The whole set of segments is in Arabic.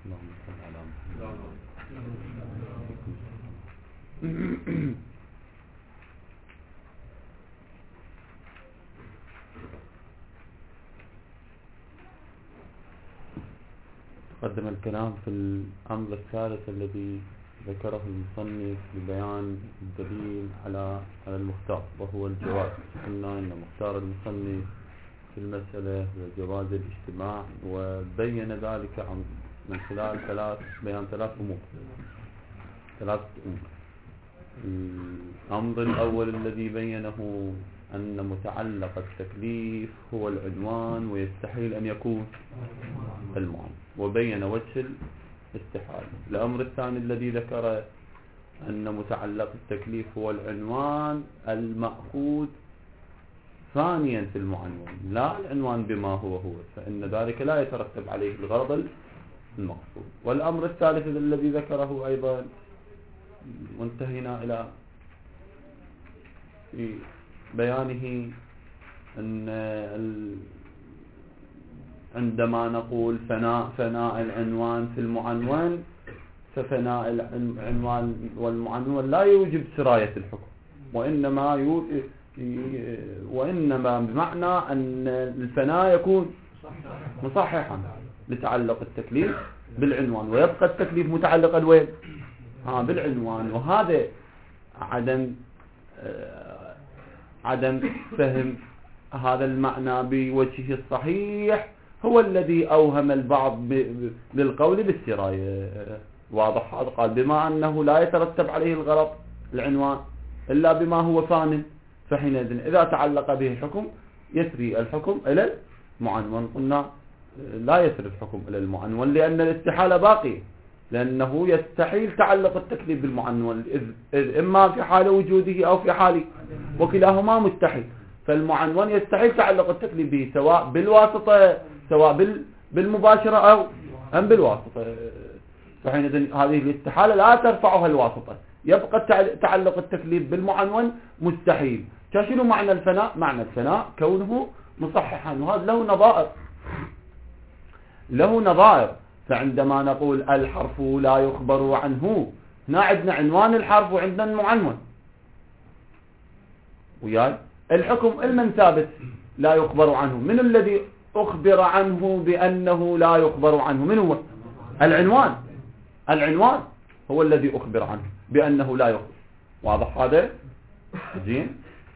اللهم صل على محمد. تقدم الكلام في الأمر الثالث الذي ذكره المصنف لبيان الدليل على المختار وهو الجواز. قلنا أن مختار المصنف في المسألة وجواز الاجتماع، وبين ذلك من خلال بيان ثلاث أمور. الأمر الأول الذي بينه أن متعلق التكليف هو العنوان ويستحيل أن يكون المعنى، وبين وجه الاستحالة. الأمر الثاني الذي ذكر أن متعلق التكليف هو العنوان المأخوذ ثانيا في المعنون، لا العنوان بما هو فإن ذلك لا يترتب عليه الغرض المقصود. والأمر الثالث الذي ذكره أيضا وانتهينا إلى في بيانه أن عندما نقول فناء العنوان في المعنون، ففناء العنوان والمعنون لا يوجب سراية الحكم، وإنما بمعنى أن الفناء يكون مصححا لتعلق التكليف بالعنوان، ويبقى التكليف متعلقا وين؟ بالعنوان. وهذا عدم فهم هذا المعنى بوجهه الصحيح هو الذي أوهم البعض بالقول بالسراية. واضح؟ هذا قال بما أنه لا يترتب عليه الغرض العنوان إلا بما هو ثان، فحينئذ إذا تعلق به الحكم يسري الحكم إلى المعنون. قلنا لا يسري الحكم إلى المعنون لأن الاستحالة باقية، لأنه يستحيل تعلق التكليف بالمعنون إذ إما في حال وجوده أو في حال، وكلاهما مستحيل. فالمعنون يستحيل تعلق التكليف به سواء بالواسطة سواء بالمباشرة أو أم بالواسطة. فحينئذ هذه الاستحالة لا ترفعها الواسطة، يبقى تعلق التكليف بالمعنون مستحيل. شنو معنى الفناء؟ معنى الفناء كونه مصححا، وهذا له نظائر. فعندما نقول الحرف لا يخبر عنه، هنا عندنا عنوان الحرف وعندنا المعنون، وياي الحكم المن ثابت لا يخبر عنه. من الذي أخبر عنه بأنه لا يخبر عنه؟ من هو؟ العنوان هو الذي أخبر عنه بأنه لا يخبر. واضح هذا؟ زين.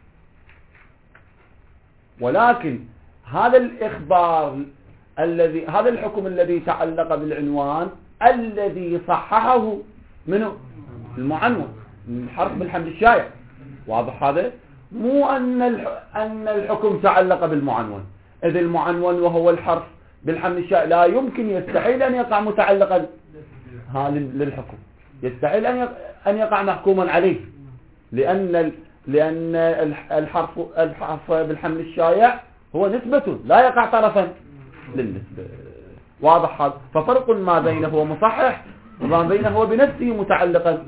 ولكن هذا الإخبار هذا الحكم الذي تعلق بالعنوان الذي صححه منه المعنون، الحرف بالحمل الشائع. واضح هذا؟ مو أن الحكم تعلق بالمعنون، إذ المعنون وهو الحرف بالحمل الشائع لا يمكن، يستحيل أن يقع متعلقا للحكم، يستحيل أن يقع محكوما عليه، لأن الحرف بالحمل الشائع هو نسبة لا يقع طرفا للنسبة. واضح هذا؟ ففرق ما بينه هو مصحح وما بينه هو بنفسه متعلقا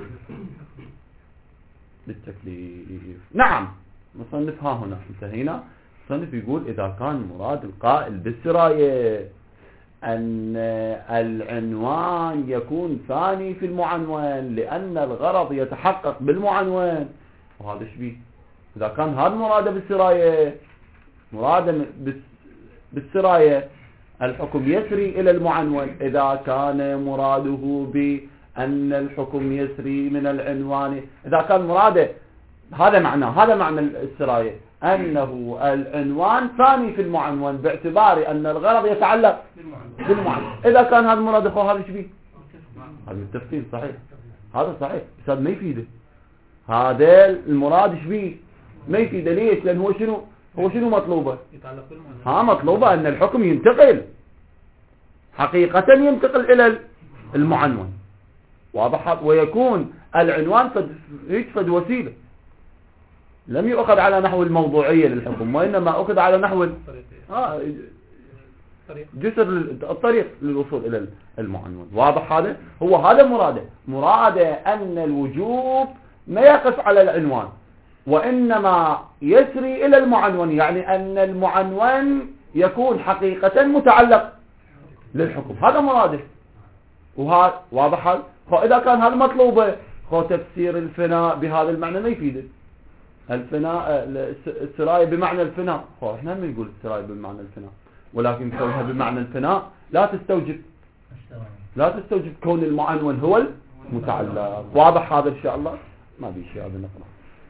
بالتكليف. نعم. مصنف ها هنا انتهينا. مصنف يقول إذا كان مراد القائل بالسراية أن العنوان يكون ثاني في المعنون لأن الغرض يتحقق بالمعنون، وهذا شبيه. إذا كان هذا مراده بالسراية، مراده بالسراية الحكم يسري إلى المعنون. إذا كان مراده بأن الحكم يسري من العنوان، إذا كان مراده هذا معنى السراية أنه العنوان ثاني في المعنون باعتبار أن الغرض يتعلق بالمعنون. إذا كان هذا مراد أخوه هذا شبيه، هذا التفصيل صحيح، هذا صحيح، بس هذا ما يفيده. هذا المراد شبيه ما يفيده. ليش؟ لأن هو شنو مطلوبه؟ مطلوبه أن الحكم ينتقل حقيقة، ينتقل إلى المعنون. واضح؟ ويكون العنوان فد وسيلة، لم يؤخذ على نحو الموضوعية للحكم، وإنما أخذ على نحو جسر الطريق للوصول إلى المعنون. واضح هذا؟ هو هذا مراده أن الوجوب ما يقف على العنوان، وإنما يسري إلى المعنون، يعني أن المعنون يكون حقيقة متعلق للحكم. هذا مراده. وهذا واضح هذا. إذا كان هذا مطلوبة تفسير الفناء بهذا المعنى ما يفيده. الفناء السراية بمعنى الفناء، احنا ما نقول السراية بمعنى الفناء، ولكن كونها بمعنى الفناء لا تستوجب كون المعنون هو المتعلق. واضح هذا إن شاء الله؟ ما بي شيء هذا نقرأ.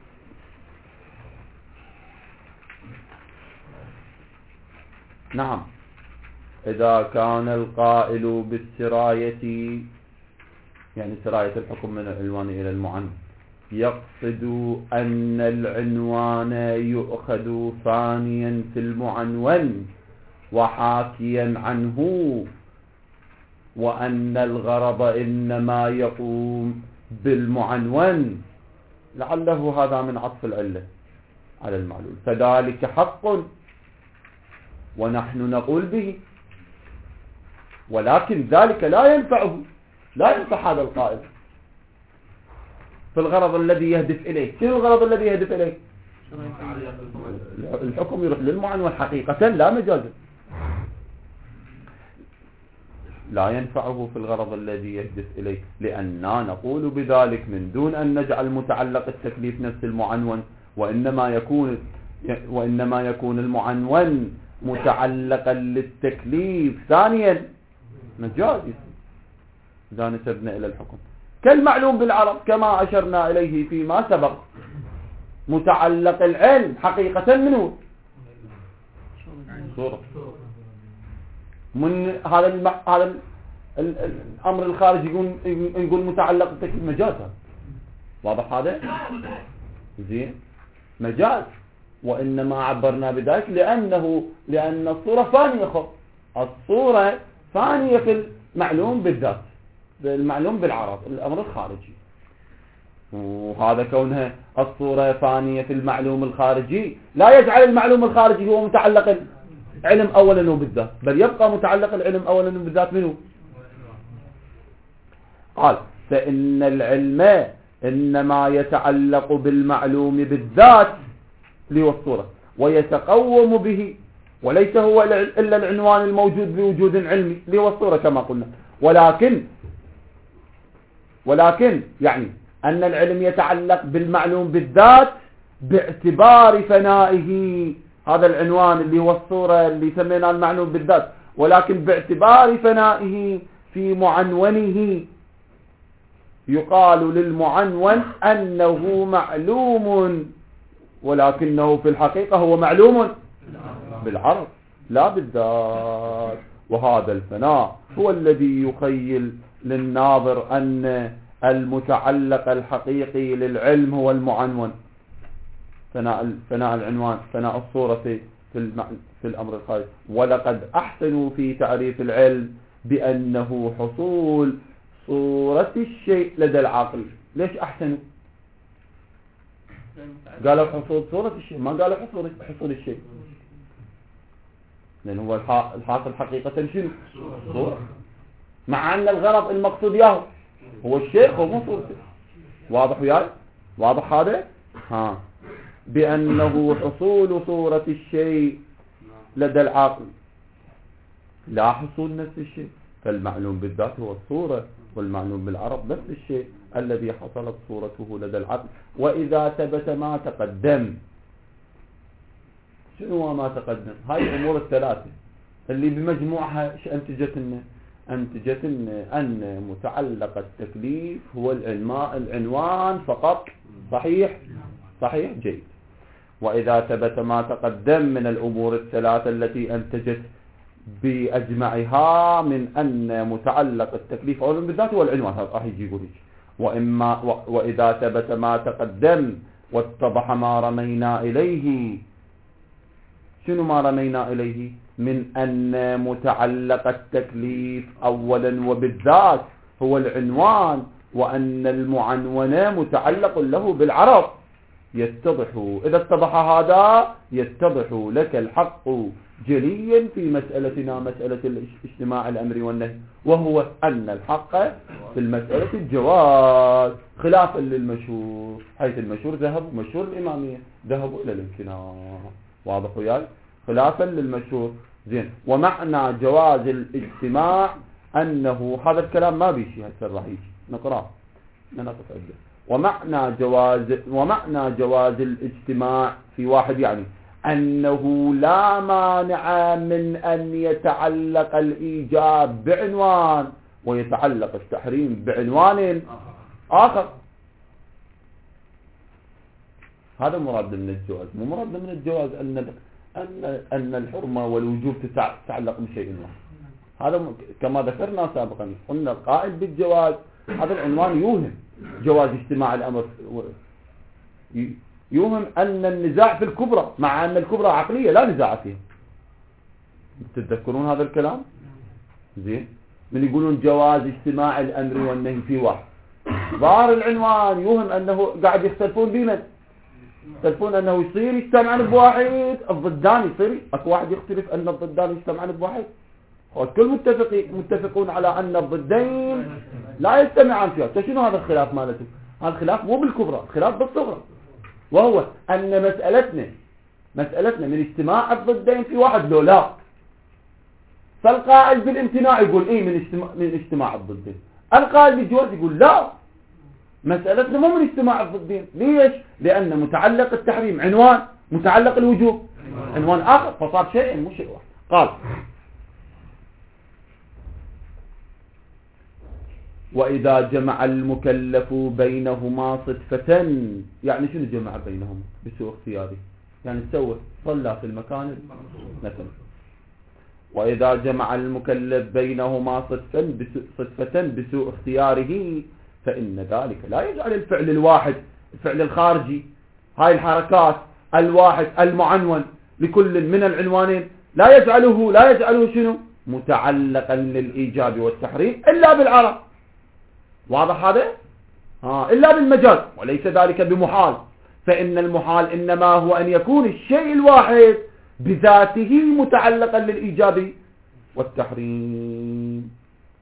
نعم. إذا كان القائل بالسراية يعني سراية الحكم من العنوان إلى المعنون يقصد أن العنوان يؤخذ ثانيا في المعنون وحاكيا عنه، وأن الغرض إنما يقوم بالمعنون، لعله هذا من عطف العلة على المعلول، فذلك حق ونحن نقول به، ولكن ذلك لا ينفع هذا القائل في الغرض الذي يهدف إليه. شنو الغرض الذي يهدف إليه؟ الحكم يروح للمعنون حقيقة لا مجازا. لا ينفعه في الغرض الذي يهدف إليه، لأننا نقول بذلك من دون أن نجعل متعلق التكليف نفس المعنون، وإنما يكون المعنون متعلقا للتكليف ثانيا مجاز إذا نسبنا إلى الحكم، كالمعلوم بالعرب كما أشرنا إليه فيما سبق. متعلق العلم حقيقة منه صورة من هذا الأمر الخارجي نقول متعلق التكليف مجاز. واضح هذا؟ زين مجاز، وإنما عبرنا بذلك لأن الصورة ثانية. الصورة ثانية في المعلوم بالذات، المعلوم بالعرض الأمر الخارجي، وهذا كونها الصورة ثانية في المعلوم الخارجي لا يجعل المعلوم الخارجي هو متعلق العلم أولا وبالذات، بل يبقى متعلق العلم أولا وبالذات منه. قال فإن العلم إنما يتعلق بالمعلوم بالذات اللي هو الصورة ويتقوم به، وليس هو إلا العنوان الموجود بوجود علمي اللي هو الصورة كما قلنا، ولكن يعني أن العلم يتعلق بالمعلوم بالذات باعتبار فنائه، هذا العنوان اللي هو الصورة اللي سميناه المعلوم بالذات، ولكن باعتبار فنائه في معنونه يقال للمعنون أنه معلوم، ولكنه في الحقيقة هو معلوم بالعرض لا بالذات. وهذا الفناء هو الذي يخيل للناظر أن المتعلق الحقيقي للعلم هو المعنون، فناء العنوان، فناء الصورة في الأمر الخارجي. ولقد أحسنوا في تعريف العلم بأنه حصول صورة الشيء لدى العقل. ليش أحسنوا؟ قالوا حصول صورة الشيء، ما قالوا حصول الشيء، لأن هو الحاصل حقيقة شنو؟ صورة، مع أن الغرض المقصود ياهو هو الشيء هو مو صورته. واضح وياي؟ واضح هذا؟ بأنه حصول صورة الشيء لدى العقل لا حصول نفس الشيء، فالمعلوم بالذات هو الصورة، والمعلوم بالعرض نفس الشيء الذي حصلت صورته لدى العقل. وإذا ثبت ما تقدم، شنو هو ما تقدم؟ هاي الأمور الثلاثة اللي بمجموعها أنتجت أن متعلق التكليف هو العنوان فقط. صحيح جيد. وإذا ثبت ما تقدم من الأمور الثلاثة التي أنتجت بأجمعها من أن متعلق التكليف أولا بالذات هو العنوان، هذا راح يجي يقول وإذا ثبت ما تقدم واتضح ما رمينا إليه. شنو ما رمينا إليه؟ من أن متعلق التكليف أولا وبالذات هو العنوان، وأن المعنون متعلق له بالعرض. إذا اتضح هذا يتضح لك الحق جليا في مسألتنا، مسألة اجتماع الأمر والنهي، وهو أن الحق في المسألة الجواز خلافا للمشهور، حيث المشهور مشهور الإمامية ذهبوا إلى الامتناع. واضح وياي؟ خلافا للمشهور. زين. ومعنى جواز الاجتماع أنه هذا الكلام ما بيشي هسه راح يجي نقرأ ننقص عده. ومعنى جواز الاجتماع في واحد يعني أنه لا مانع من أن يتعلق الإيجاب بعنوان ويتعلق التحريم بعنوان آخر. هذا مراد من الجواز. مو مراد من الجواز أن الحرمة والوجوب تتعلق بشيء واحد. هذا كما ذكرنا سابقا قلنا القائل بالجواز هذا العنوان يوهم جواز اجتماع الأمر، يوهم أن النزاع في الكبرى مع أن الكبرى عقلية لا نزاع فيها. تتذكرون هذا الكلام زين؟ من يقولون جواز اجتماع الأمر والنهي في واحد، ظاهر العنوان يوهم أنه قاعد يختلفون بمن؟ يختلفون أنه يصير يجتمعون بواحد، الضدان يصير أكو واحد يختلف أن الضدان يجتمعون بواحد. والكل متفقون على أن الضدين لا يجتمعان فيها. شنو هذا الخلاف مالته؟ هذا الخلاف مو بالكبرى، الخلاف بالصغرى، وهو أن مسألتنا من اجتماع الضدين في واحد لو لا. فالقائل بالامتناع يقول إيه من اجتماع الضدين، القائل بالجواز يقول لا، مسألتنا مو من اجتماع الضدين. ليش؟ لأن متعلق التحريم عنوان، متعلق الوجوب عنوان آخر، فصار شيء مو شيء واحد. قال وإذا جمع المكلف بينهما صدفة، يعني شنو جمع بينهما؟ بسوء اختياري، يعني تسوي صلى في المكان مثلا. وإذا جمع المكلف بينهما صدفة بسوء اختياره فإن ذلك لا يجعل الفعل الواحد، الفعل الخارجي، هاي الحركات الواحد المعنون لكل من العنوانين لا يجعله شنو؟ متعلقا للإيجاب والتحريم إلا بالعرب. واضح هذا؟ إلا بالمجاز، وليس ذلك بمحال، فإن المحال إنما هو أن يكون الشيء الواحد بذاته متعلقا للإيجاب والتحريم.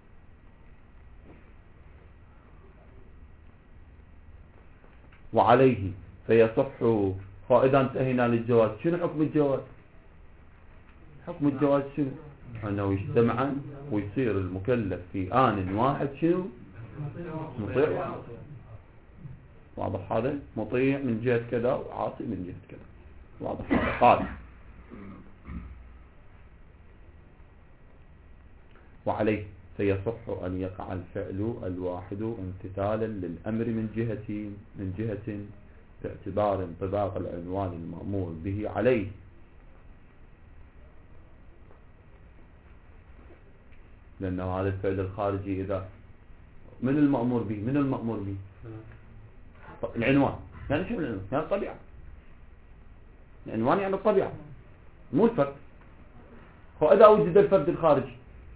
وعليه فيصح. فإذا انتهينا للجواز، شنو حكم الجواز؟ حكم الجواز شنو؟ أنه يجتمعا ويصير المكلف في آن واحد شنو؟ مطيع. واضح هذا؟ مطيع من جهة كذا وعاصي من جهة كذا. واضح هذا؟ قال وعليه فيصح أن يقع الفعل الواحد امتثالا للأمر من جهة باعتبار انطباق العنوان المأمور به عليه. لأنه هذا الفعل الخارجي إذا من المأمور به؟ من المأمور به؟ العنوان. يعني شو العنوان؟ يعني الطبيعة. العنوان يعني الطبيعة مو الفرد. فإذا وجد الفرد الخارجي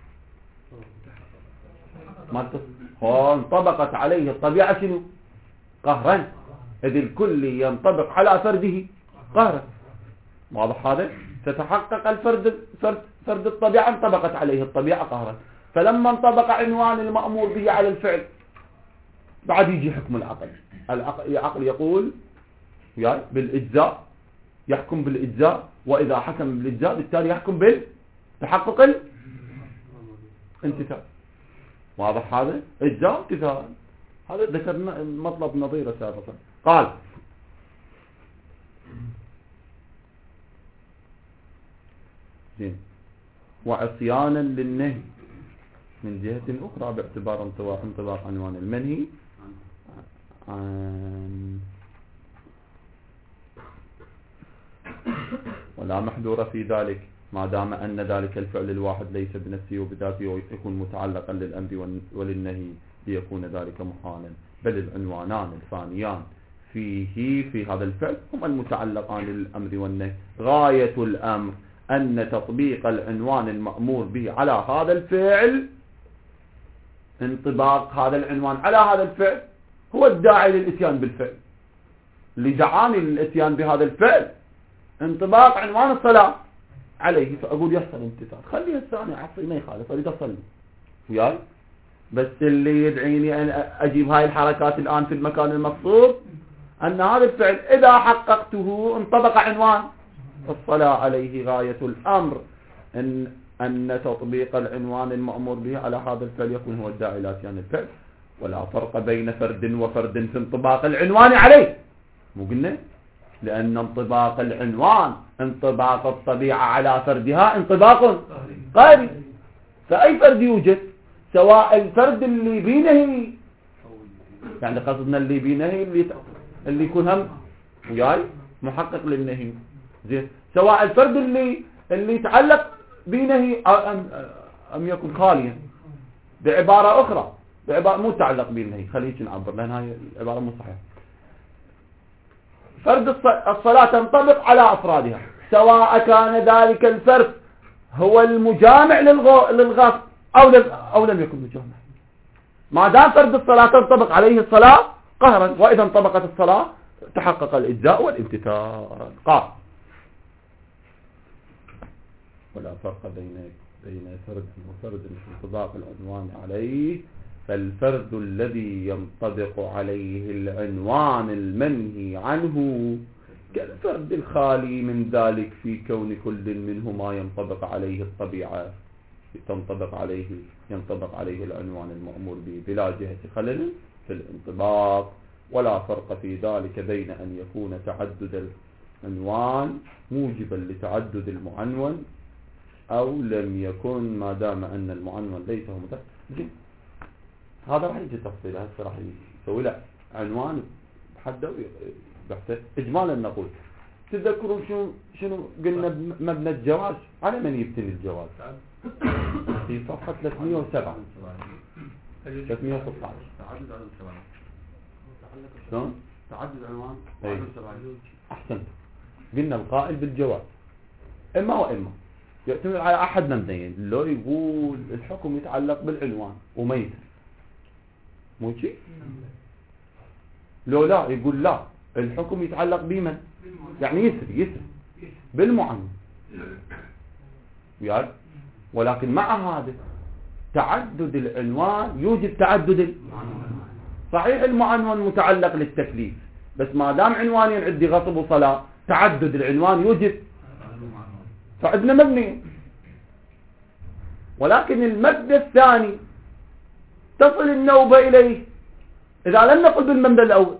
ما انطبقت عليه الطبيعة شنو؟ قهرا، إذ الكل ينطبق على فرده قهرا. واضح هذا؟ تتحقق فرد الطبيعة انطبقت عليه الطبيعة قهرا. فلما انطبق عنوان المأمور به على الفعل بعد يجي حكم العقل. العقل يقول بالإجزاء، يحكم بالإجزاء، وإذا حكم بالإجزاء بالتالي يحكم بالتحقق الانتفاع. واضح هذا؟ إجزاء امتثال. هذا ذكرنا مطلب نظيره سابقا. قال زين وعصيانا للنهي من جهة أخرى باعتبار انطباق عنوان المنهي ولا محذور في ذلك ما دام أن ذلك الفعل الواحد ليس بنفسه وبذاته ويكون متعلقا للأمر وللنهي ليكون ذلك محالا، بل العنوانان الثانيان في هذا الفعل هما المتعلقان للأمر والنهي. غاية الأمر أن تطبيق العنوان المأمور به على هذا الفعل، انطباق هذا العنوان على هذا الفعل هو الداعي للإتيان بالفعل. اللي دعاني للإتيان بهذا الفعل انطباق عنوان الصلاة عليه، فأقول يحصل امتثال. خلي الثاني عصي ما يخالف، أريد أصلي وياي، بس اللي يدعيني أن أجيب هاي الحركات الآن في المكان المقصود أن هذا الفعل إذا حققته انطبق عنوان الصلاة عليه. غاية الأمر أن تطبيق العنوان المأمور به على هذا الفعل يكون هو الداعي إلى اتيان الفعل، ولا فرق بين فرد وفرد في انطباق العنوان عليه. مو قلنا لأن انطباق العنوان انطباق الطبيعة على فردها انطباق قاري، فأي فرد يوجد، سواء الفرد اللي بينهي، يعني قصدنا اللي بينهي اللي يكون هم وياي محقق للنهي، زين، سواء الفرد اللي يتعلق بينهي أم يكون خاليا. بعبارة أخرى، بعبارة مو تعلق بالنهي، خليك نعبر لأن هاي العبارة مو صحيحة. فرد الصلاة تنطبق على أفرادها، سواء كان ذلك الفرد هو المجامع للغصب أو لم يكن مجامع، ما دام فرد الصلاة تنطبق عليه الصلاة قهرا، وإذا انطبقت الصلاة تحقق الإجزاء والامتثال. قال ولا فرق بين فرد وفرد في انطباق العنوان عليه، فالفرد الذي ينطبق عليه العنوان المنهي عنه كالفرد الخالي من ذلك، في كون كل منهما ينطبق عليه الطبيعة، ينطبق عليه العنوان المأمور به بلا جهة خلل في الانطباق. ولا فرق في ذلك بين أن يكون تعدد العنوان موجبا لتعدد المعنون أو لم يكن، ما دام أن المعنون ليس هو متعدد. هذا راح يجي تفصيل، هسه راح يسوي له عنوان بحده بحثه. إجمالا نقول تذكرون شنو قلنا مبنى الجواز، على من يبتني الجواز؟ في صفحة 307 316. شلون؟ تعدد عنوان أحسنت. قلنا القائل بالجواز إما وإما يعتمد على أحد مبنيين، لو يقول الحكم يتعلق بالعنوان وميت مو شيء، لو لا يقول لا الحكم يتعلق بمن، يعني يسري بالمعنون، ولكن مع هذا تعدد العنوان يوجب تعدد صحيح المعنون متعلق للتكليف، بس ما دام عنوانين عندي غصب وصلاة تعدد العنوان يوجب، فعندنا مبني. ولكن المبنى الثاني تصل النوبة إليه إذا لم نقل بالمبنى الأول.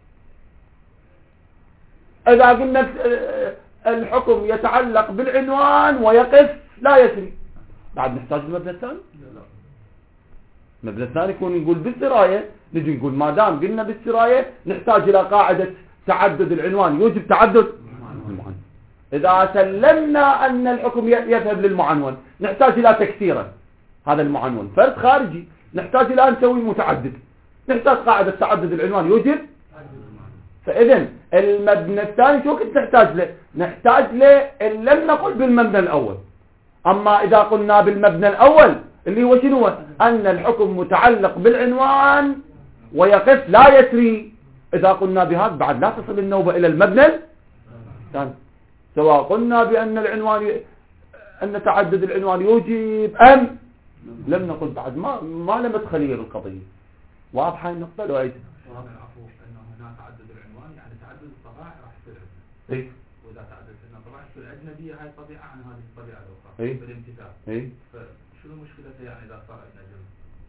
إذا قلنا الحكم يتعلق بالعنوان ويقف لا يسري، بعد نحتاج المبنى الثاني. المبنى الثاني يكون يقول بالسراية، نجي نقول ما دام قلنا بالسراية نحتاج إلى قاعدة تعدد العنوان يوجب تعدد المعنون. إذا سلمنا أن الحكم يذهب للمعنون نحتاج إلى تكسيره، هذا المعنون فرد خارجي، نحتاج إلى أن نسوي متعدد، نحتاج قاعدة تعدد العنوان يوجب. فإذن المبنى الثاني شو كنت نحتاج له إن لم نقل بالمبنى الأول. أما إذا قلنا بالمبنى الأول اللي هو شنو، أن الحكم متعلق بالعنوان ويقف لا يسري، إذا قلنا بهذا بعد لا تصل النوبة إلى المبنى الثاني، سواء قلنا بأن العنوان أن تعدد العنوان يوجب أم لم نقل، بعد ما لم تخليه القضية. واضحة النقطة لو أيضا أنه هنا تعدد العنوان يعني تعدد الطبائع راح يصير عندنا. إيه. وإذا تعدد أن الطبائع تصير أجنبية هاي الطبيعة عن هذه الطبيعة الأخرى. إيه. بالامتثال. إيه. فشنو مشكلته يعني إذا صار عندنا جمع؟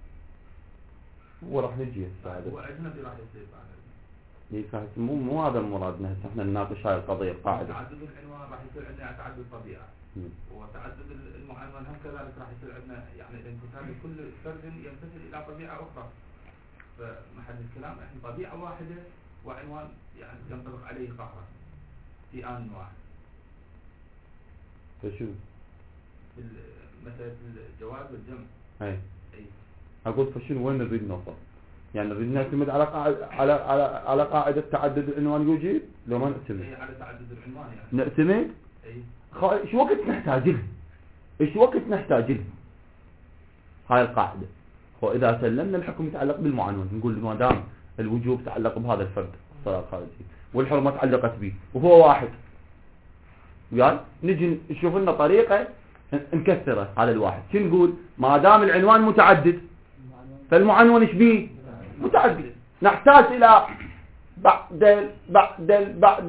وراح نجي هو أجنبي راح يصير بعد. إيه مو هذا المراد، احنا نناقش هاي القضية القاعدة. تعدد العنوان راح يصير عندنا تعدد طبيعة. وتعدد المعنون هم كذلك راح يصير عندنا يعني الامتثال لكل فرد يمتثل إلى طبيعة أخرى. فمحل الكلام احنا طبيعة واحدة وعنوان يعني ينطبق عليه قهرا في آن واحد. فشو؟ مثلا الجواز والجمع. أي. أقول فشو وين نريد نوصل؟ يعني نريد نعتمد على قاعدة تعدد العنوان يوجب، لو ما نعتمد. أي على تعدد العنوان يعني. نعتمد؟ أي. إيش وقت نحتاج له؟ إيش وقت نحتاج له؟ هاي القاعدة. وإذا سلمنا الحكم يتعلق بالمعنون نقول ما دام الوجوب تعلق بهذا الفرد الصلاة الخارجية والحرمة تعلقت به وهو واحد، يعني نجي نشوف لنا طريقة نكسره هذا الواحد. شو نقول؟ ما دام العنوان متعدد فالمعنون ايش بيه؟ متعدد. نحتاج إلى بعد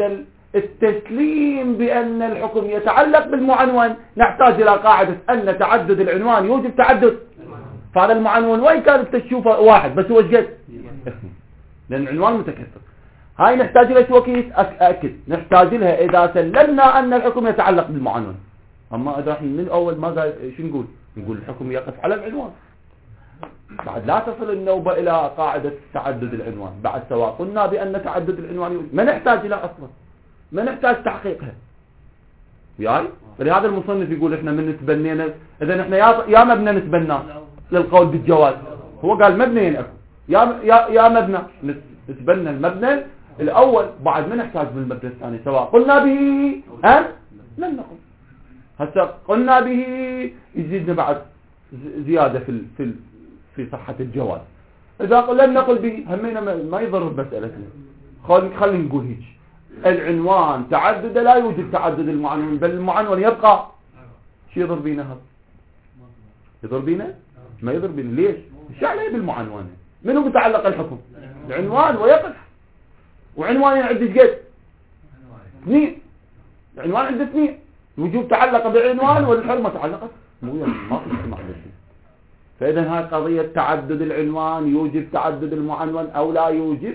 التسليم بأن الحكم يتعلق بالمعنون نحتاج إلى قاعدة أن تعدد العنوان يوجب تعدد. فهذا المعنون وين كانت تشوفه واحد بس هو ايش قد؟ لأن العنوان متكثر. هاي نحتاج لها توكيد أكد نحتاج لها إذا سلمنا أن الحكم يتعلق بالمعنون. أما إذا احنا من أول ما قال شو نقول الحكم يقف على العنوان. بعد لا تصل النوبة إلى قاعدة تعدد العنوان. بعد سواء قلنا بأن تعدد العنوان يوجد ما نحتاج لها أصلا ما نحتاج تحقيقها وياي. فلهذا المصنف يقول احنا من نتبنينا اذا احنا يا مبنى نتبناه للقول بالجواز. هو قال مبنيين اكو يا مبنى نتبنى المبنى الاول بعد ما نحتاج بالمبنى الثاني سواء قلنا به ام لم نقل. هسه قلنا به يزيدنا بعد زيادة في صحة الجواز. اذا لم نقل به همينا ما يضر بمسألتنا. خلينا نقول هيك العنوان تعدد لا يوجد تعدد المعنون بل المعنون يبقى. شو يضر بينا هذا؟ يضر بينا؟ ما يضر بينا. ليش؟ ايش عليه بالمعنون؟ منو متعلق الحكم؟ العنوان ويقف. وعنوانين عندي قد؟ اثنين. العنوان عنده اثنين. الوجوب تعلق بالعنوان والحرمة تعلقت مو ما في اجتماع بالشيء. فاذا هاي قضية تعدد العنوان يوجب تعدد المعنون او لا يوجب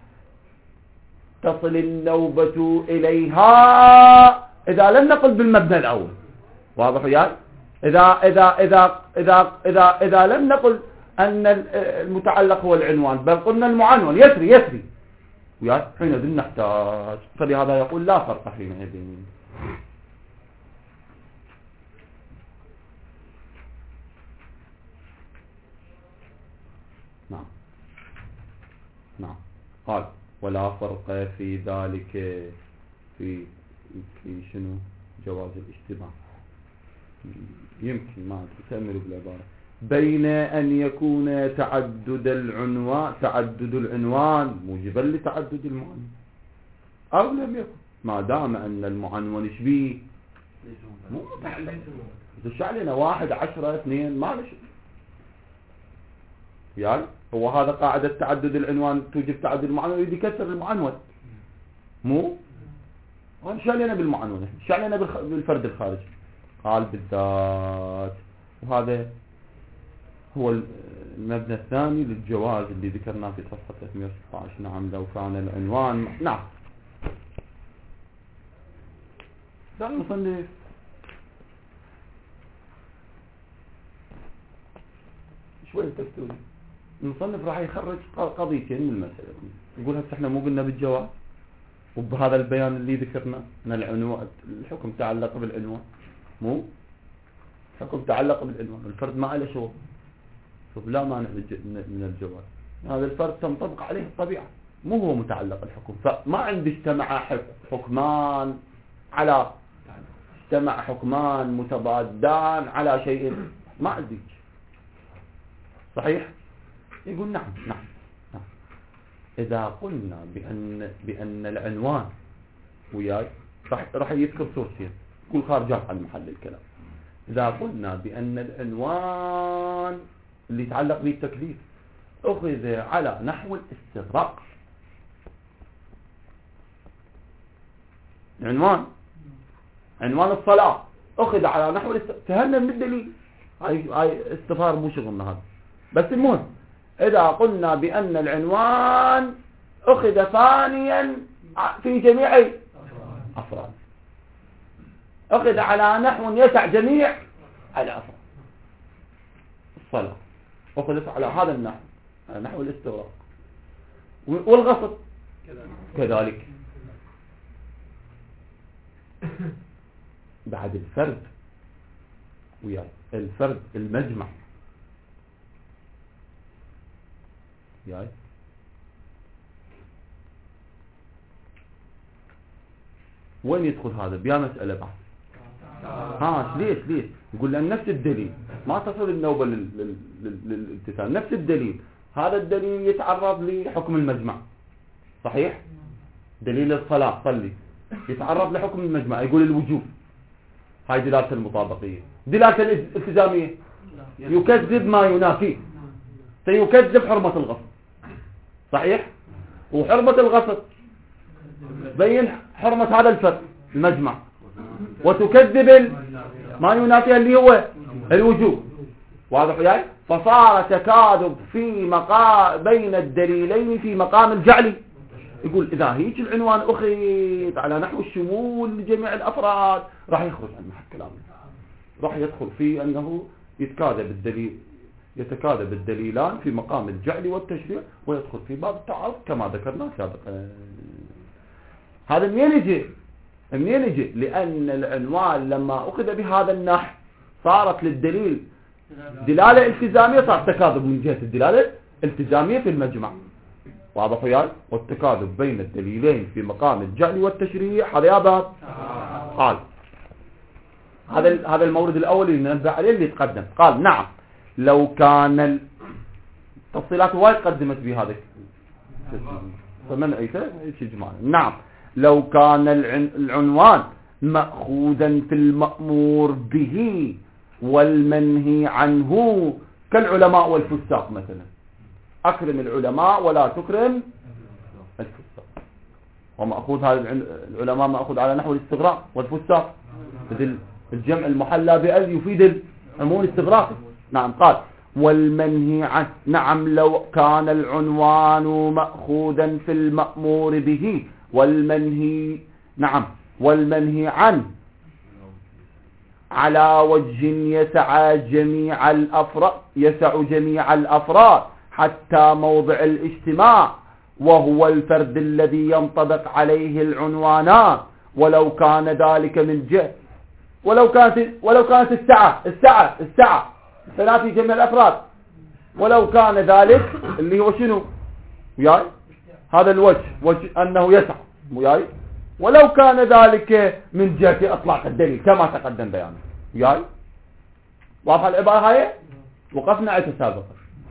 تصل النوبة إليها إذا لم نقل بالمبنى الأول. واضح وياي؟ إذا لم نقل أن المتعلق هو العنوان بل قلنا المعنون يسري وياي حينئذ نحتاج. فلهذا يقول لا فرق حينئذ. نعم قال ولا فرق في ذلك في شنو جواز الاشتباه. يمكن ما تأمل بالعبارة بين أن يكون تعدد العنوان موجبا لتعدد المعنون أو لم يكن ما دام أن المعنون شبيه مو متعلق. إذا علينا 1 10 2 ما له شيء يعني. هو هذا قاعدة تعدد العنوان توجب تعدد المعنون يريد يكسر المعنون مو وش علينا بالمعنون ايش علينا بالفرد الخارجي. قال بالذات وهذا هو المبنى الثاني للجواز اللي ذكرناه في صفحة 316. نعم لو كان العنوان نعم ده المصنف شوي تكتوني. المصنف راح يخرج قضيتين من المسألة. يقول هسه احنا مو قلنا بالجواز وبهذا البيان اللي ذكرنا ان العنوان الحكم تعلق بالعنوان مو حكم تعلق بالعنوان الفرد ما له شغل. شوف لا مانع من الجواز. هذا الفرد تنطبق عليه الطبيعة مو هو متعلق الحكم. فما عندي اجتمع حكمان على اجتمع حكمان متضادان على شيء ما عندي. صحيح؟ يقول نعم إذا قلنا بأن العنوان وياي راح يذكر صورتين كل خارجات عن محل الكلام. إذا قلنا بأن العنوان اللي يتعلق به التكليف أخذ على نحو الاستغراق. عنوان الصلاة أخذ على نحو الاستغراق. تهنى من الدليل. هاي استفار مو شغلنا هذا. بس المهم إذا قلنا بأن العنوان أخذ ثانيا في جميع أفراد أخذ على نحو يسع جميع الأفراد. الصلاة أخذت على هذا النحو على نحو الاستغراق والغصب كذلك. بعد الفرد ويا الفرد المجمع ياي وين يدخل هذا بيا مسألة بعد. ليش يقول لأن نفس الدليل ما تصل النوبة للامتثال. نفس الدليل هذا الدليل يتعرض لحكم المجمع صحيح. دليل الصلاة صلي يتعرض لحكم المجمع يقول الوجوب. هاي دلالة المطابقية. دلالة الالتزامية يكذب ما ينافيه. سيكذب حرمة الغصب صحيح. وحرمة الغصب بين حرمة هذا الفرد المجمع، وتكذب ما ينافيها اللي هو الوجوب. واضح وياي؟ فصار تكاذب في بين الدليلين في مقام الجعل. يقول إذا هيك العنوان أخذ على نحو الشمول لجميع الأفراد راح يخرج عن محل كلامه، راح يدخل في أنه يتكاذب الدليلان في مقام الجعل والتشريع، ويدخل في باب التعارض كما ذكرنا سابقا. هذا منين يجي؟ لأن العنوان لما أخذ بهذا النحو صارت للدليل دلالة التزامية، صار تكاذب من جهة الدلالة الالتزامية في المجمع. واضح وياي؟ والتكاذب بين الدليلين في مقام الجعل والتشريع هذا يا باب قال هذا المورد الأول اللي ننبه عليه اللي يتقدم. قال نعم لو كان التفصيلات وايد قدمت بهذا فمن عيسى جماعة. نعم لو كان العنوان مأخوذا في المأمور به والمنهي عنه كالعلماء والفساق مثلا، أكرم العلماء ولا تكرم الفساق، ومأخوذ هذا العلماء مأخوذ على نحو الاستغراق، والفساق الجمع المحلى بأل يفيد العموم الاستغراقي. نعم قال والمنهي عنه. نعم لو كان العنوان مأخوذا في المأمور به والمنهي عنه على وجه يسع جميع الأفراد حتى موضع الاجتماع، وهو الفرد الذي ينطبق عليه العنوانات، ولو كان ذلك من جهة ولو كانت السعة تنافي جميع الأفراد، ولو كان ذلك اللي هو شنو وياي هذا وجه أنه يسع وياي، ولو كان ذلك من جهة إطلاق الدليل كما تقدم بيانه وياي. واضح العبارة هاي؟ وقفنا على سابقا.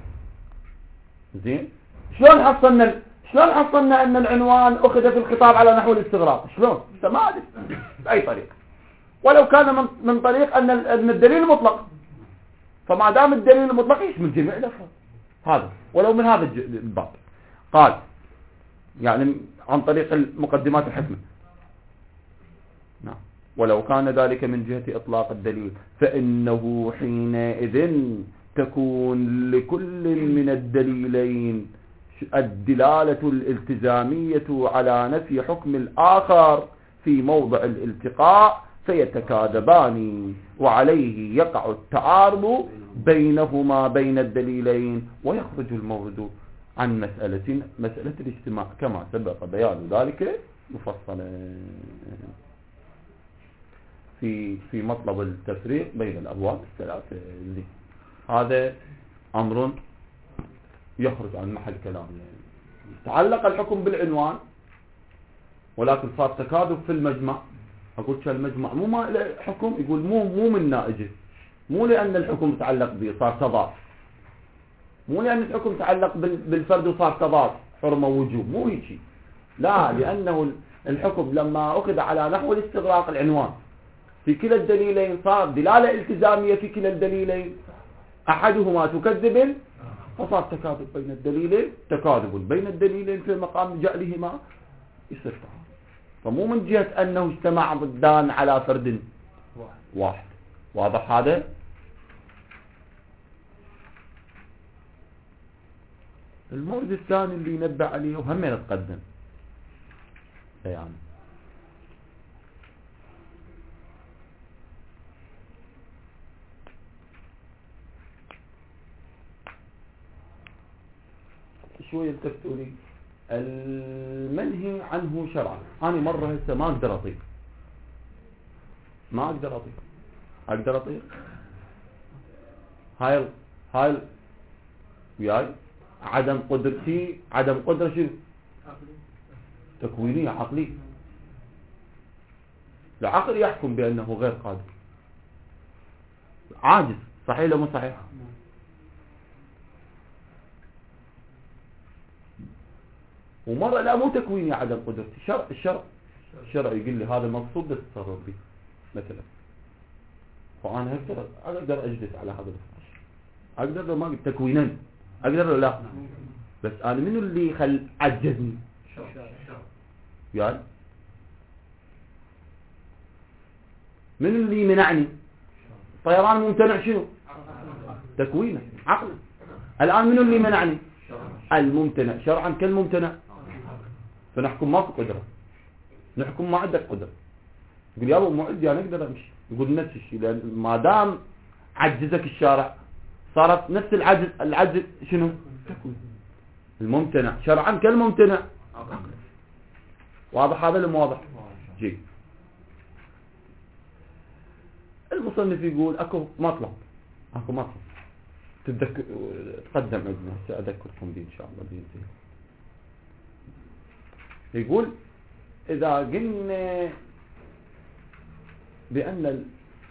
زين شلون حصلنا أن العنوان أخذ في الخطاب على نحو الاستغراق؟ شلون؟ ما أدري بأي طريقة، ولو كان من طريق أن الدليل مطلق، فما دام الدليل مطلق يشمل جميع الأفراد هذا، ولو من هذا الباب. قال يعني عن طريق المقدمات الحكمة. نعم ولو كان ذلك من جهة إطلاق الدليل فإنه حينئذ تكون لكل من الدليلين الدلالة الالتزامية على نفي حكم الآخر في موضع الالتقاء فيتكاذبان، وعليه يقع التعارض بينهما بين الدليلين، ويخرج المورد عن مسألة الاجتماع كما سبق بيان ذلك مفصلا في مطلب التفريق بين الأبواب الثلاثة. هذا أمر يخرج عن محل كلام. تعلق الحكم بالعنوان ولكن صار تكاذب في المجمع. أقول شو المجمع مو ما له حكم، يقول مو من نائجه، مو لأن الحكم تعلق به صار تضاد، مو لأن الحكم تعلق بالفرد وصار تضاد حرمة وجوب، مو هيك، لا، لأنه الحكم لما أخذ على نحو الاستغراق العنوان في كلا الدليلين صار دلالة التزامية في كلا الدليلين، أحدهما تكذب فصار تكاذب بين الدليلين في مقام جعلهما يصير تعارض. فمو من جهة أنه اجتمع ضدان على فرد واحد. واضح هذا؟ المورد الثاني اللي ينبه عليه وهم يتقدم يعني شوية التفتوا لي المنهي عنه شرعا. أنا مرة هسه ما أقدر أطيق هاي وياي عدم قدرة شنو تكوينية عقلية. العقل يحكم بأنه غير قادر، عاجز، صحيح لو مو صحيح؟ ومرة لا مو تكويني عدم قدرتي، الشرع يقول لي هذا مقصود للتصرف به مثلا، فأنا أقدر أجلس على هذا الفراش، أقدر لو ما قلت تكوينا أقدر لو لا، بس أنا منو اللي عجزني؟ يعني من اللي منعني؟ طيران ممتنع شنو؟ تكوينه عقله. الآن من اللي منعني؟ الممتنع شرعا كالممتنع. فنحكم ماكو قدرة، نحكم ما عندك قدرة. يقول يا ابو مو عندي انا اقدر امشي، يقول نفس الشيء، لان ما دام عجزك الشارع صارت نفس العجز شنو؟ تكوين. الممتنع شرعا كالممتنع. واضح هذا ولا واضح؟ جيد. المصنف يقول اكو مطلب، تقدم عندنا سأذكركم به إن شاء الله بينتهي. يقول إذا قلنا بأن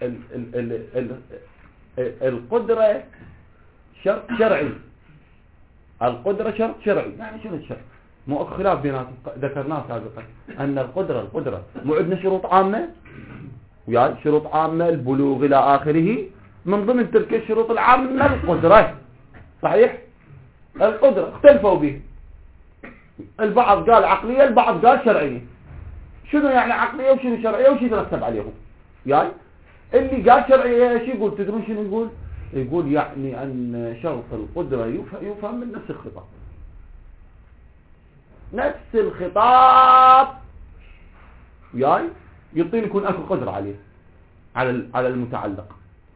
القدرة شرط شرعي، القدرة شرط شرعي، يعني شنو الشرط؟ مو خلاف بيناتهم، ذكرناه سابقا أن القدرة مو عندنا شروط عامة، ويا شروط عامة البلوغ إلى آخره، من ضمن تلك الشروط العامة القدرة. صحيح؟ القدرة اختلفوا به، البعض قال عقلية، البعض قال شرعية. شنو يعني عقلية وشنو شرعية وشي يترتب عليهم؟ يعني اللي قال شرعية ايش يقول؟ تدرون شنو يقول؟ يقول يعني أن شرط القدرة يفهم من نفس الخطاب. نفس الخطاب يعني يطين يكون أكو قدرة عليه، على المتعلق.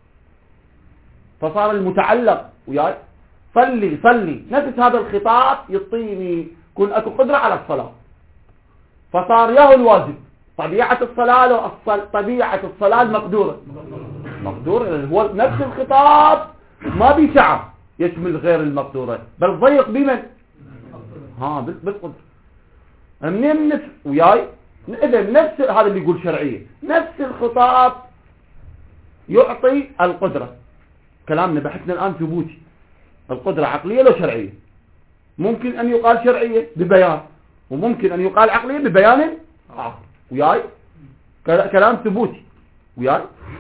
فصار المتعلق وياي صلي نفس هذا الخطاب يعطيني يكون اكو قدرة على الصلاة، فصار ياهو الواجب. طبيعة الصلاة لو طبيعة الصلاة المقدورة اللي هو نفس الخطاب ما بيسعى يشمل غير المقدورة، بل ضيق بمن؟ بالقدرة. منين وياي اذا نفس هذا اللي يقول شرعية، نفس الخطاب يعطي القدرة. كلامنا بحثنا الآن ثبوتي، القدرة عقلية لو شرعية. ممكن أن يقال شرعية ببيان، وممكن أن يقال عقلية ببيان آخر. وياي كلام ثبوتي وياي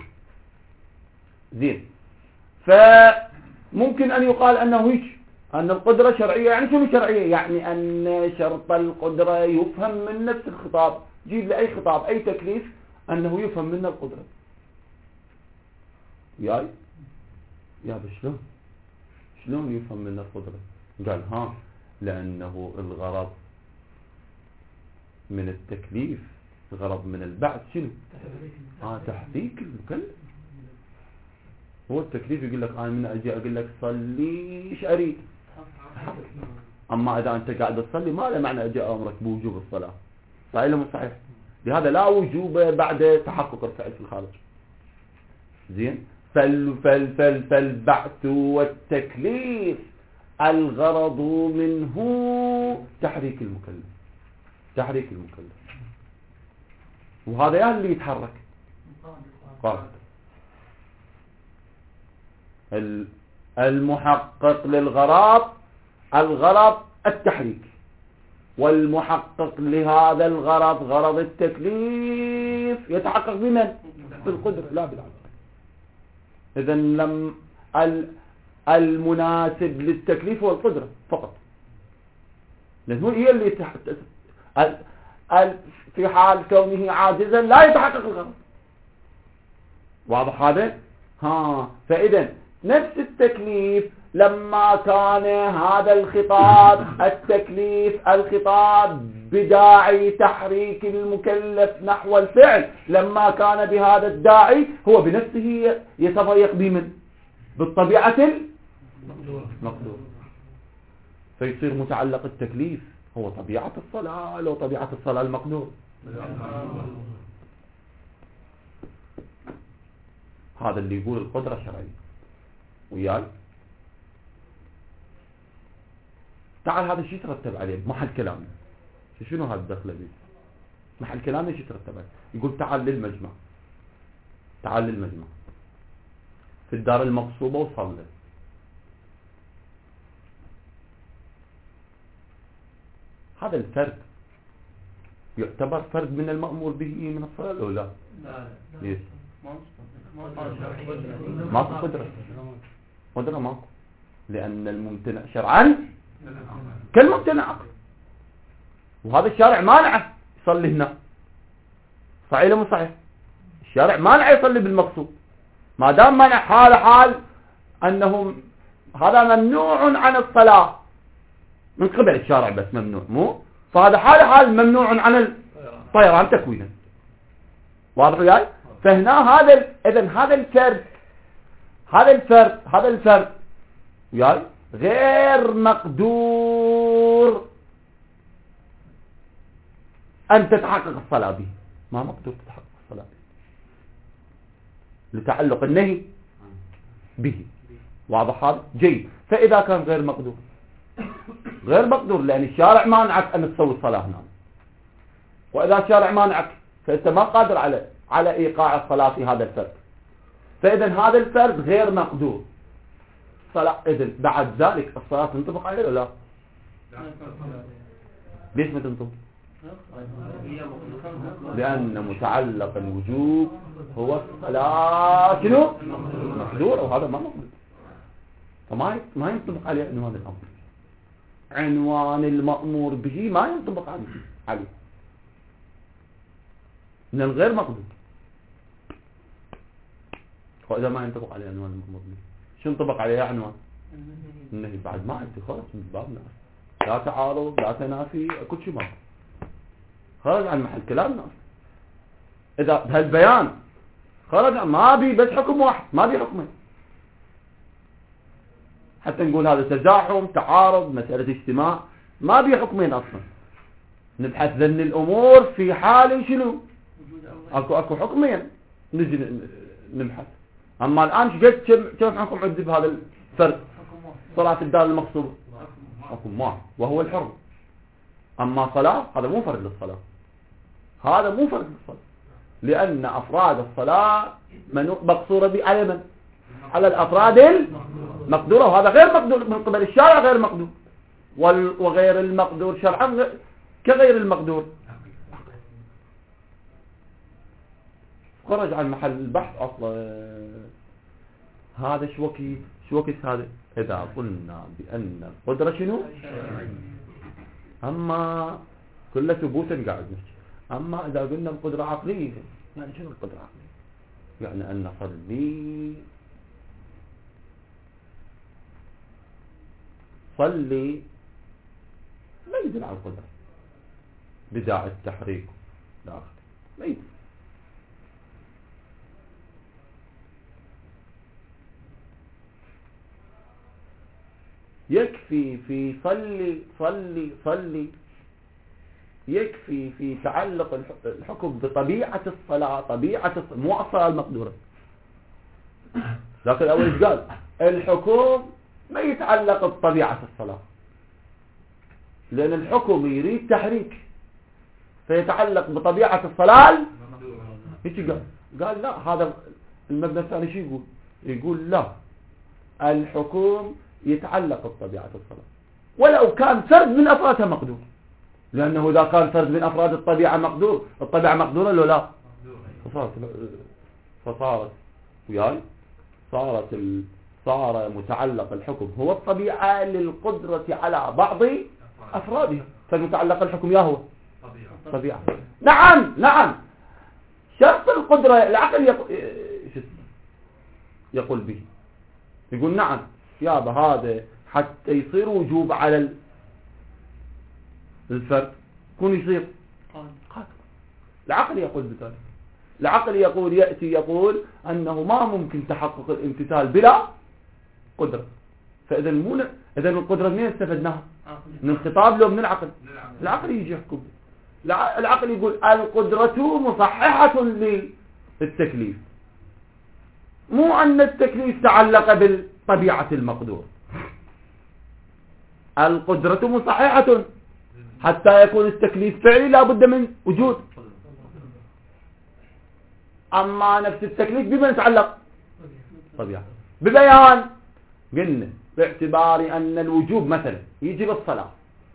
زين. فممكن أن يقال أنه هيك، أن القدرة شرعية. يعني شنو شرعية؟ يعني أن شرط القدرة يفهم من نفس الخطاب. جيب لأي خطاب أي تكليف أنه يفهم من القدرة. وياي يا شلون يفهم من القدرة؟ قال لأنه الغرض من التكليف، الغرض من البعث شنو؟ تحريك المكلف. هو التكليف يقول لك أنا من أجي أقول لك صلي إيش أريد، أما إذا أنت قاعد تصلي ما له معنى أجي أمرك بوجوب الصلاة. صحيح ولا مو صحيح؟ لهذا لا وجوب بعد تحقق الفعل في الخارج. زين. فالبعث والتكليف الغرض منه تحريك المكلف. وهذا اللي يتحرك قاصد. المحقق للغرض الغرض التحريك، والمحقق لهذا الغرض غرض التكليف يتحقق بمن؟ بالقدرة لا بالعقل. إذن لم المناسب للتكليف هو القدرة فقط، لأنه هي اللي في حال كونه عاجزا لا يتحقق الغرض. واضح هذا؟ فإذا نفس التكليف لما كان هذا الخطاب بداعي تحريك المكلف نحو الفعل، لما كان بهذا الداعي هو بنفسه يتضيق بمن؟ بالطبيعة المقدور. فيصير متعلق التكليف هو طبيعة الصلاة لو طبيعة الصلاة المقدور. هذا اللي يقول القدرة شرعية. وياي تعال هذا الشيء يترتب عليه محل كلامنا. شنو هذا الدخله دي؟ محل كلامنا ايش يترتب عليه؟ يقول تعال للمجمع في الدار المغصوبة وصلى. هذا الفرد يعتبر فرد من المأمور به من الصلاة أو لا؟ ليش؟ ماكو قدرة ماكو، لأن الممتنع شرعا كالممتنع عقل، وهذا الشارع مانعه صلي هنا، صحيح ولا مو صحيح؟ الشارع مانع يصلي بالمقصود، ما دام مانع حال أنهم هذا ممنوع عن الصلاة من قبل الشارع، بس ممنوع مو، فهذا حال ممنوع عن الطيران تكوينا. واضح وياي؟ فهنا إذن هذا الفرد وياي غير مقدور أن تتحقق الصلاة به، ما مقدور تتحقق الصلاة به لتعلق النهي به. واضح هذا؟ جيد. فإذا كان غير مقدور لأن الشارع مانعك أن تسوي الصلاة هنا، وإذا الشارع مانعك فأنت ما قادر على إيقاع الصلاة في هذا الفرد، فإذا هذا الفرد غير مقدور صلاة. إذن بعد ذلك الصلاة تنطبق عليه ولا لا؟ ليش ما تنطبق؟ لأن متعلق الوجوب هو الصلاة شنو؟ مقدور، وهذا ما مقدور، فما ينطبق عليه عنوان الأمر. عنوان المأمور به ما ينطبق عليه من الغير مقدور. وإذا ما ينطبق عليه عنوان المأمور به شو ينطبق عليه عنوان النهي؟ بعد ما أنت خرج من بابنا، لا تعارض لا تنافي، كل شيء ما خرج عن محل كلامنا. إذا بهالبيان خرج ما بي بس حكم واحد، ما بي حكمين، حتى نقول هذا تزاحم تعارض مسألة اجتماع، ما بي حكمين أصلا. نبحث ذن الأمور في حال شنو؟ أكو حكمين نجي نبحث. أما الآن كم حكم عندي بهذا الفرد؟ صلاة الدار المقصودة حكم واحد وهو الحر. أما صلاة هذا مو فرد للصلاة، هذا مو فرد للصلاة، لأن أفراد الصلاة مقصورة على من؟ على الأفراد المقدورة، وهذا غير مقدور من قبل الشارع، غير مقدور. وغير المقدور شرعا كغير المقدور. خرج عن محل البحث أصلا. هذا شو وقت هذا؟ إذا قلنا بأن القدرة شنو؟ أما كل ثبوتا قاعد نحكي. أما إذا قلنا القدرة عقلية، يعني شنو القدرة عقلية؟ يعني أن صلي لا يدل على القدرة بداعي التحريك لا يدل. يكفي في صلي يكفي في تعلق الحكم بطبيعة الصلاة، مو الصلاة المقدورة. لكن الأول إيش قال؟ الحكم ما يتعلق بطبيعة الصلاة، لأن الحكم يريد تحريك فيتعلق بطبيعة الصلاة. ايش قال لا، هذا المبنى الثاني شو يقول لا، الحكم يتعلق بطبيعة الصلاة ولو كان فرد من أفرادها مقدور، لأنه إذا كان فرد من أفراد الطبيعة مقدور، الطبيعة مقدورة ولا لا؟ فصارت وياي صار متعلق الحكم هو الطبيعة للقدرة على بعض أفرادها، فمتعلق الحكم يا هو طبيعة. نعم شرط القدرة العقل يقول به، يقول نعم يابا هذا حتى يصير وجوب على الفرد يكون يصير قادر. العقل يقول بذلك، العقل يقول أنه ما ممكن تحقق الامتثال بلا قدرة. فإذا إذا القدرة منين استفدناها؟ من الخطاب لو من العقل؟ العقل يجي يحكم. العقل يقول القدرة مصححة للتكليف، مو أن التكليف تعلق بالطبيعة المقدور. القدرة مصححة حتى يكون التكليف فعلي لا بد من وجود. أما نفس التكليف بما يتعلق طبيعة ببيان قلنا باعتبار أن الوجوب مثلا يجي بالصلاة،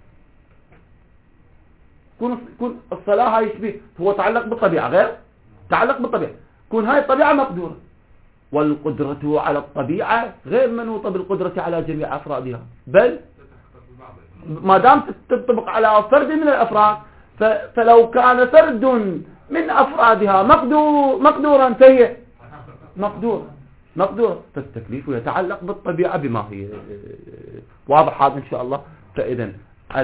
كون الصلاة هاي يشبه هو تعلق بالطبيعة، غير تعلق بالطبيعة، كون هاي الطبيعة مقدورة، والقدرة على الطبيعة غير منوطة بالقدرة على جميع أفرادها، بل ما دام تنطبق على فرد من الأفراد فلو كان فرد من أفرادها مقدورا فهي مقدور، فالتكليف يتعلق بالطبيعة بما هي. واضح هذا إن شاء الله. فإذا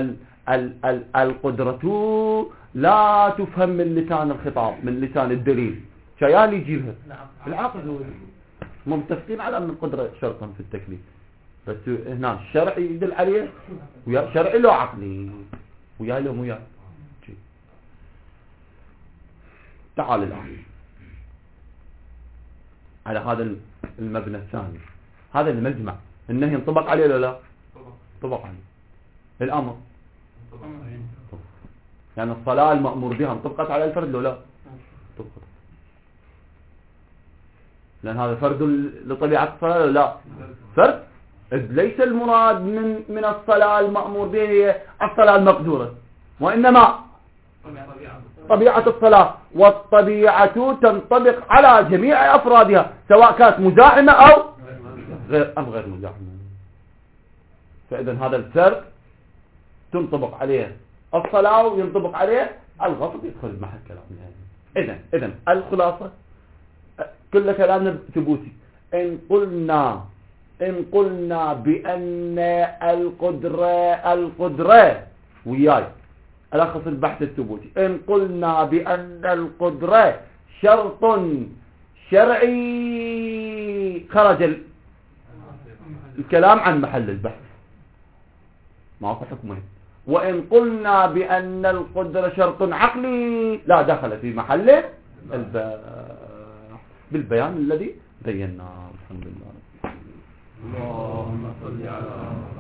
القدرة لا تفهم من لسان الخطاب، من لسان الدليل. شيال يجيبها العقل. هو متفقين على أن القدرة شرطا في التكليف، بس هنا الشرع يدل عليه، ويا شرعي له عقلي، ويا له ويا. تعال الآن على هذا المبنى الثاني، هذا المجمع، النهي ينطبق عليه ولا لا؟ طبق عليه. الأمر يعني الصلاة المأمور بها انطبقت على الفرد ولا لا؟ طبقت. لأن هذا فرد لطبيعة الصلاة ولا لا؟ فرد. ليس المراد من الصلاة المأمور به هي الصلاة المقدورة، وإنما طبيعة الصلاة، والطبيعة تنطبق على جميع أفرادها سواء كانت مزاحمة أو غير مزاحمة. فإذا هذا الفرد تنطبق عليه الصلاة وينطبق عليه الغصب، يدخل محل كلامنا. إذن الخلاصة كل كلامنا ثبوتي. إن قلنا بأن القدرة وياي ألخص البحث الثبوتي. إن قلنا بأن القدرة شرط شرعي خرج الكلام عن محل البحث، ما هو حكمه. وإن قلنا بأن القدرة شرط عقلي لا دخل في محل بالبيان الذي بيناه. الحمد لله. اللهم صل على